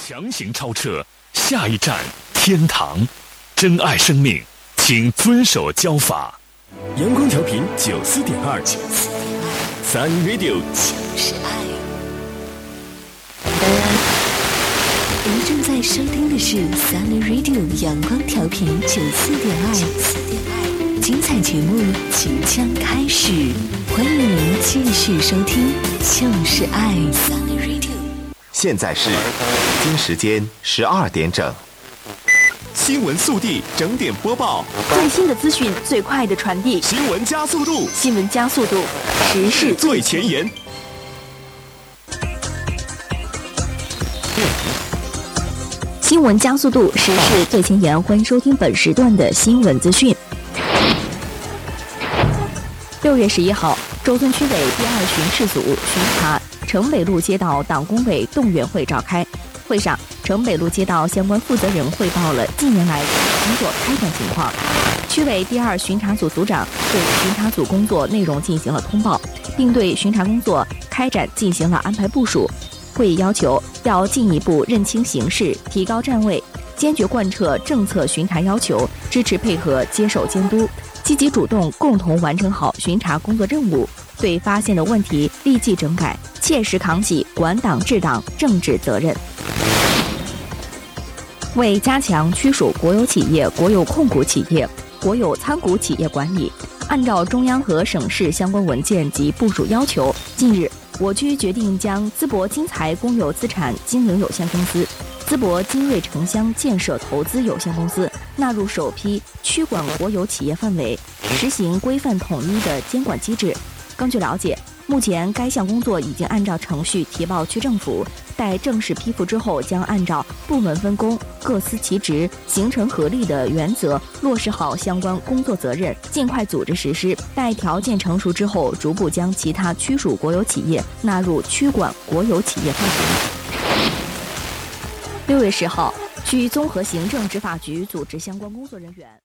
强行超车，下一站天堂。珍爱生命，请遵守交法。 阳光调频94.2，Sun Radio 就是爱。您正在收听的是 Sun Radio 阳光调频94.2，精彩节目即将开始，欢迎您继续收听就是爱 Sun Radio。 现在是北京时间12点整。新闻速递整点播报， 最新的资讯最快的传递， 新闻加速度， 新闻加速度，时事最前沿。 新闻加速度，时事最前沿。欢迎收听本时段的新闻资讯。6月11号，周村区委第2巡视组巡查城北路街道党工委动员会召开。会上，城北路街道相关负责人汇报了近年来工作开展情况。区委第2巡查组组长对巡查组工作内容进行了通报，并对巡查工作开展进行了安排部署。会议要求要进一步认清形势，提高站位，坚决贯彻政策巡查要求，支持配合接受监督，积极主动共同完成好巡查工作任务，对发现的问题立即整改，切实扛起管党治党政治责任。为加强区属国有企业、国有控股企业、国有参股企业管理，按照中央和省市相关文件及部署要求，近日我区决定将淄博金财公有资产经营有限公司、淄博金瑞城乡建设投资有限公司纳入首批区管国有企业范围，实行规范统一的监管机制。根据了解，目前该项工作已经按照程序提报区政府，待正式批复之后，将按照部门分工、各司其职、形成合力的原则，落实好相关工作责任，尽快组织实施。待条件成熟之后，逐步将其他区属国有企业纳入区管国有企业范围。6月10号，区综合行政执法局组织相关工作人员